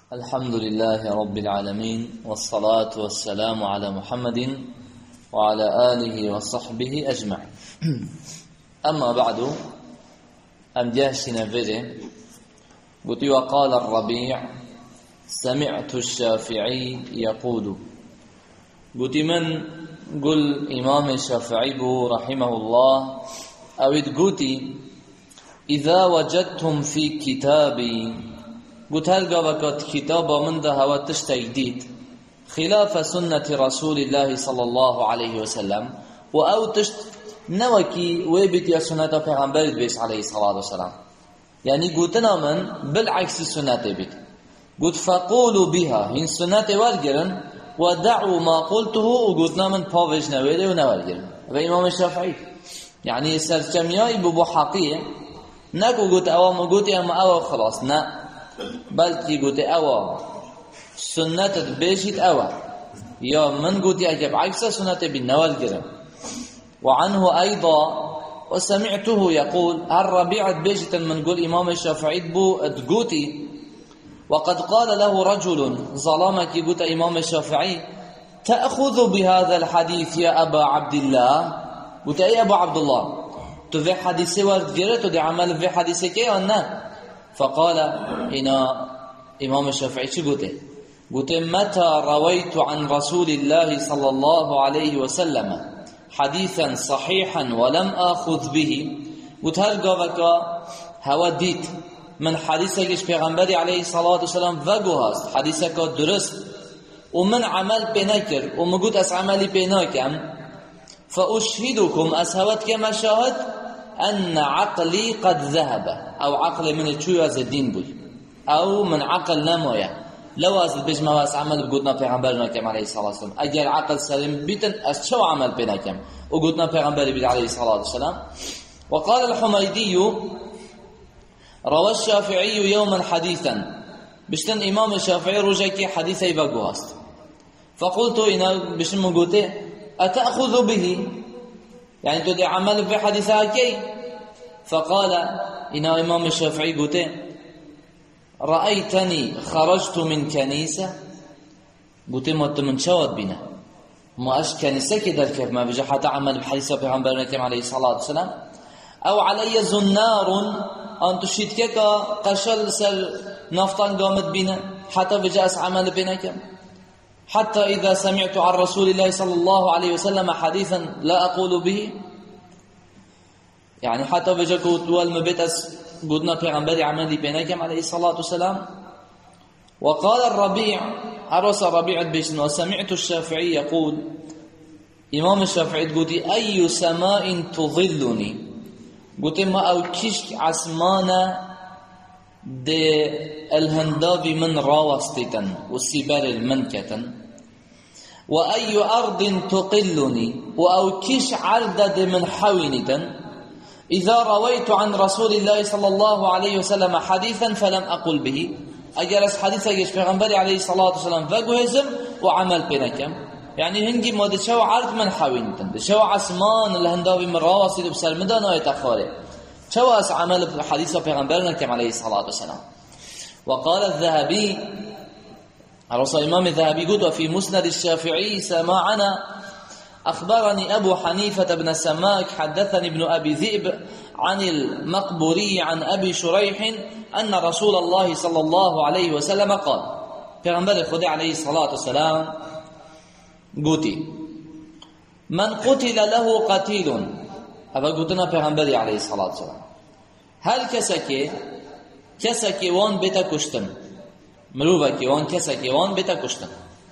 الحمد لله رب العالمين والصلاة والسلام على محمد وعلى آله وصحبه أجمعين. أما بعد أمجاشنا فيدي قلت وقال الربيع سمعت الشافعي يقول قلت من قل إمام الشافعي رحمه الله أود قلت إذا وجدتم في كتابي قلت هل قابكت كتاب من ده هو تشتيديد خلاف سنة رسول الله صلى الله عليه وسلم وأو تشت نوكي ويبت يا سنة پیغمبر بيس عليه الصلاة والسلام، يعني قلتنا من بالعكس السنة بيت قلت فقولوا بها هن سنة والجرن ودعوا ما قلته وقلتنا من باوش نويري ونوالجرن وإمام الشافعي يعني سرچميائي ببو حقية نكو قلت أوا ما قلت أما أوا خلاص نا بلكي قلت أوا سنة بيشت أوا يا من قلت أجب عكس سنة بالنوالجرن. وعنه أيضا وسمعته يقول الربيع بيجة من قول إمام الشافعي بو ادقوتي وقد قال له رجل ظلامك قلت إمام الشافعي تأخذ بهذا الحديث يا أبا عبد الله قلت أي أبا عبد الله تفي حديثي وارد دي عمل في حديثي كي أنا فقال إنا إمام الشافعي شو قلت متى رويت عن رسول الله صلى الله عليه وسلم حديثا صحيحا ولم آخذ به قلت هل قابك هوديت من حديثك پیغمبر عليه الصلاة والسلام وگو هست حديثك درست ومن عمل بنكر ومقود أس عملي بناكم فأشهدكم أسهوت كما شاهد أن عقلي قد ذهب أو عقل من الشوية الدين بي أو من عقل نموية لو أزل بجمع واس عمل بقودنا پیغمبرنا كم عليه الصلاة والسلام أجر عقل سليم بيتن أس شو عمل بناكم وقودنا پیغمبر بي عليه الصلاة والسلام. وقال الحميدي روى الشافعي يوما حديثا بشتن إمام الشافعي رجيكي حديثا يبقوهاست فقلت إنا بشن مقوته أتأخذ به يعني تدي عمل في حديثها كي فقال إنا إمام الشافعي قوته رأيتني خرجت من كنيسة قوته ما من شواد بنا ما أش كنيسة كده كيف ما بيجي حتى عمل بحديثة بيغمبرنا كم عليه الصلاة والسلام أو علي زنار أن تشيدك قشل سر نفطان قامت بنا حتى بجاء عمل بنا كم حتى إذا سمعت عن رسول الله صلى الله عليه وسلم حديثا لا أقول به يعني حتى بجاء كوتوال مبيت قدنا پیغمبر عملي بنا كم عليه الصلاة والسلام. وقال الربيع عرس ربيع بيشن وسمعت الشافعي يقول إمام الشافعي تقول أي سماء تظلني قلت ما أو كشك عسمانا دي الهندابي من راوستتا والسبال المنكة وأي أرض تقلني وأو كش عردد من حوينتا إذا رويت عن رسول الله صلى الله عليه وسلم حديثا فلم أقل به أجلس حديثا يش پیغمبر عليه الصلاة والسلام فقهزم وعمل بينكم يعني هنجي ما دشوا عرض من حوينتن دشوا عسمان الهنداوي من راوسي بسر مدان يتخاري شو اس عمل حديث پیغمبرنا كم عليه الصلاة والسلام. وقال الذهبي الرسول الإمام الذهبي قد وفي مسند الشافعي سماعنا أخبرني أبو حنيفة بن سماك حدثني ابن أبي ذئب عن المقبوري عن أبي شريح أن رسول الله صلى الله عليه وسلم قال پیغمبر خدا عليه الصلاة والسلام قوتي من قتل له قتيل أبا قلتنا پیغمبر عليه الصلاة والسلام هل كسكي وان بيتا كشتن مروبكي وان كسكي وان بيتا كشتن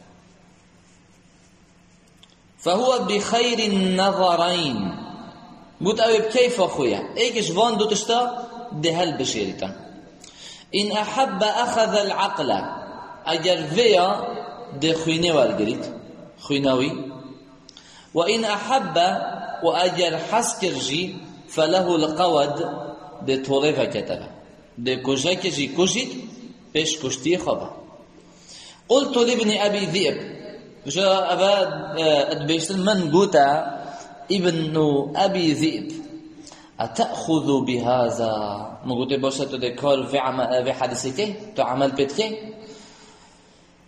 فهو بخير النظرين قلت أبي كيف أخويا إيكش وان دو تشتا دهل بشيرتن إن أحب أخذ العقل أجر فيا ده خويني والقريت خويناوي وإن أحب وأجر حسكرجي فله القود ده طولفة كتبه ده كجاكجي كجيت بيش كشتي خبا. قلت لابن أبي ذئب جاء أبا بيشتن من قوتا ابن أبي ذئب أتأخذ بهذا ما قلت باشا تو ده كار في حديثك تو عمل بيتك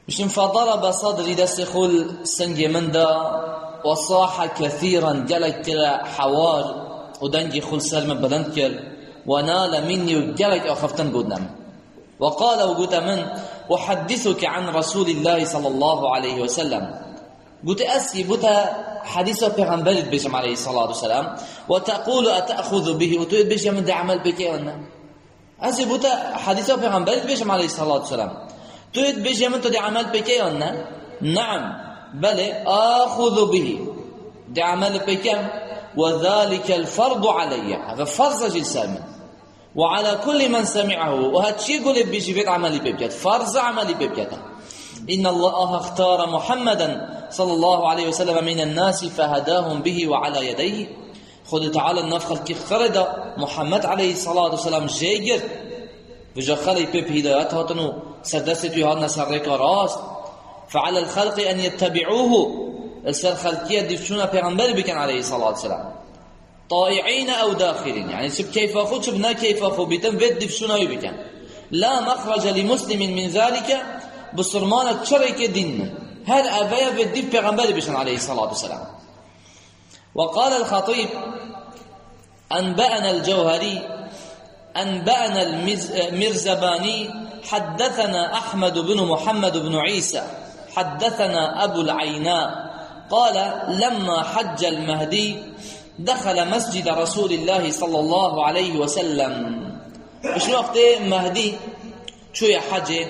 بشم فضرب صدري دست خل سنج من دا وصاح كثيرا جلك كلا حوار ودنجي خل سلم بلند كل ونال مني وجلك أخفتن قدنام وقال وقلت من أحدثك عن رسول الله صلى الله عليه وسلم قلت أسي بتا حديثة پیغمبرت بجم عليه الصلاة والسلام وتقول أتأخذ به وتقول بجم من دي عمل بكي أسي بتا حديثة پیغمبرت بجم عليه الصلاة والسلام تقول بجم من دي عمل بكي نعم بل آخذ به دي عمل بكي وذلك الفرض علي هذا فرض جلسان من وعلى كل من سمعه وهاتشي يقول بيجي بيت عملي بيبجات فرض عملي بيبجات إن الله اختار محمدا صلى الله عليه وسلم من الناس فهداهم به وعلى يديه خذ تعالى النفخ كي خرد محمد عليه الصلاة والسلام جيجر بجا خلي بيب هدايات هاتنو سردست يهانا سرق راس فعلى الخلق أن يتبعوه السر خلقية دفشونا پیغمبر بكن عليه الصلاة والسلام طائعين أو داخلين يعني سب كيف أخذ سبنا كيف أخذ بيتم بيت دفشونا يبكن لا مخرج لمسلم من ذلك بصرمانة شرك دين هل أبايا في الدين پیغمبر بشن عليه الصلاة والسلام وقال الخطيب أنبأنا الجوهري أنبأنا المرزباني حدثنا أحمد بن محمد بن عيسى حدثنا أبو العيناء قال لما حج المهدي دخل مسجد رسول الله صلى الله عليه وسلم شو وقت مهدي شو يا حج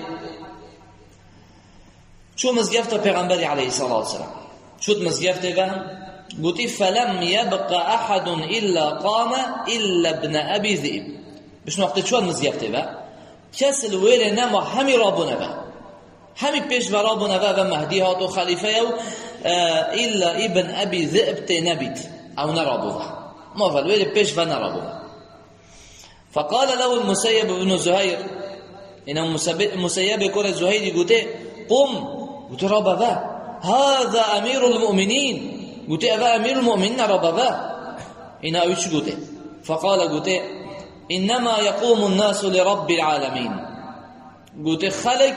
شو مزجفته پیغمبر عليه الصلاة والسلام شو مزجفته فهم قلت فلم يبقى أحد إلا قام إلا ابن أبي ذئب بشنو وقت شو مزجفته فهم كس الويل نما همي رابنا فهم همي بيش رابنا فهم مهدي هاتو خليفة إلا ابن أبي ذئب تنبت أو نرابوها ما فالويل بيش فنرابوها فقال له المسيب بن زهير إنه مسيب يقول الزهير قلت قم قلت ربابا هذا أمير المؤمنين قلت أبا أمير المؤمنين ربابا إنا أيش قلت فقال قلت إنما يقوم الناس لرب العالمين قلت خلق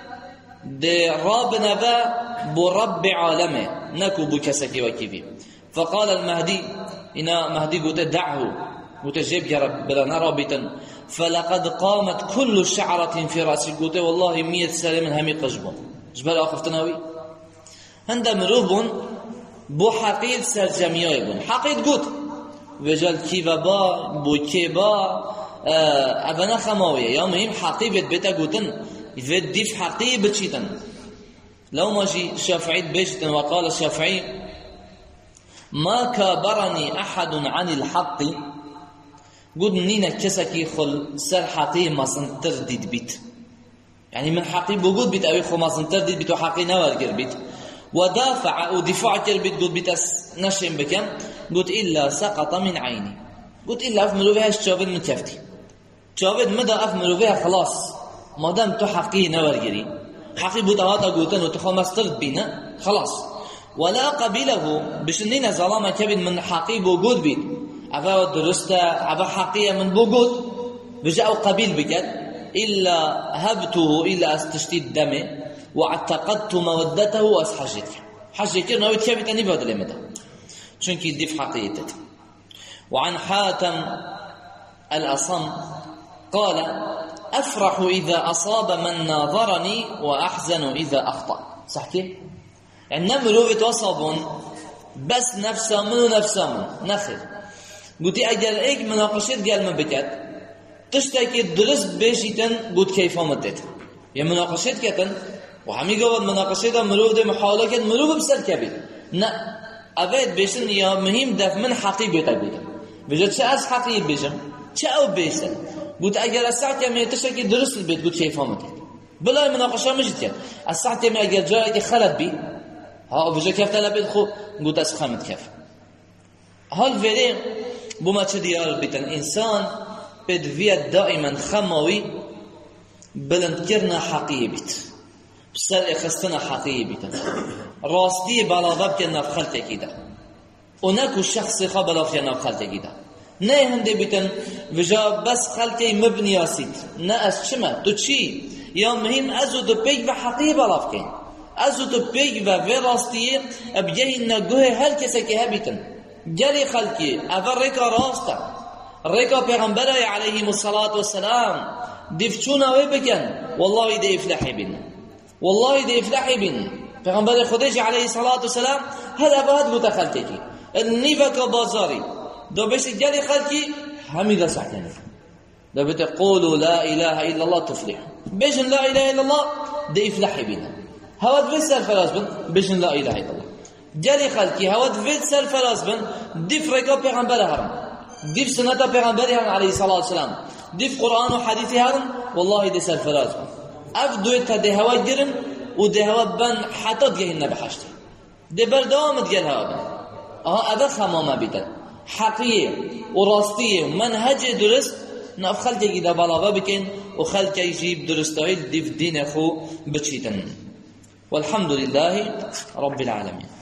دي ربنا برب عالمه نكو بكسكي وكيفي فقال المهدي إنا مهدي قلت دعه قلت جيب يا رب بلنا رابطا فلقد قامت كل شعرة في رأسي قلت والله 100 سنة من همي قجبون جبال آخر تناوي هند مروبون بو حقيد سرجمياي بون حقيد قلت وجال كيفا با بو كيبا أبنا خماوية يا مهم حقيبت بيتا قلتن يفيد ديف حقيب بتشيتن لو ماشي شافعي بيشتن وقال الشافعي ما كابرني أحد عن الحق قد نينا كسكي خل سر حقي ما سنتردد بيت يعني من حقي بوجود بيت أو خو ما سنتردد بيت وحقي نوال بيت ودافع أو دفاع كربيت قد بيت نشم بكم قلت إلا سقط من عيني قلت إلا أفملوا بها الشابد من كفتي شابد مدى أفملوا بها خلاص ما دام تو حقي نوال جري حقي بوتهاتا قلتن وتخو ما استرد بينا خلاص ولا قبله بشنين ظلامة كبد من حقي بوجود بيت أفا درسته أفا حقية من بوجود بجاء قبيل بكت إلا هبته إلا استشتيد دمه واعتقدت مودته وأسحجت حجك نويت كبت أني بهذا المدى شنك يدف حقيته وعن حاتم الأصم قال أفرح إذا أصاب من ناظرني وأحزن إذا أخطأ صح كيف؟ يعني نمرو بتوصبون بس نفسه منو نفسه من نخل قلت أجل إيك مناقشات قال من بكت تشتكي درس بيشيتن قلت كيف مدت يا مناقشات كتن وحمي قول مناقشات مروف ده محاولة كت مروف بسر كبير نا أبيت بيشن يا مهم دف من حقيبة تبيت بجد شأس حقيب بيشن شأو بيشن قلت أجل الساعة كم تشتكي درس البيت قلت كيف مدت بلا مناقشة مجد الساعة كم أجل جاء خلت بي ها بجد كيف تلبيت خو قلت أسخمت كيف هل فيري بما تديار بيتن إنسان بدفيت دائما خموي بلند كرنا حقيبت بسر اخستنا حقيبت راستي بلاغب كنا في خلطة كده ونكو الشخص خبلا في خلطة كده نه هنده بيتن وجا بس خلطة مبنية سيت نه از چما تو چي يا مهم ازو دو بيك بحقيب بلاغ كين از تو پیگ و راستی ابجه نگوه هر کسی که هبیتن گلی خلقی اول ریکا راستا ریکا پیغمبر علیه الصلاة والسلام دفچون اوی بکن والله ده افلحی بین والله ده افلحی بین پیغمبر خودش علیه الصلاة والسلام هذا بعد متخلقی نیفک بازاری دو بش گلی خلقی همین رسعتنی دو بت قولوا لا اله الا الله تفلح بشن لا اله الا الله ده افلحی بین هود في سرفراز بن بشن لا اله الا الله جري خلقي هود في سرفراز بن ديف ركاب پیغمبر هرم ديف سنة پیغمبر هرم عليه الصلاة والسلام ديف قرآن وحديث هرم والله دي سرفراز بن اف دويتا دي هوا جرن و دي هوا بن حتى ديهن بحشت دي بردامت جل هوا بن اذا خمامة بيتن حقية وراستية ومنهج درست ناف خلقي ده بلاغة بكن وخلقي يجيب درستايل ديف دين اخو بچيتن والحمد لله رب العالمين.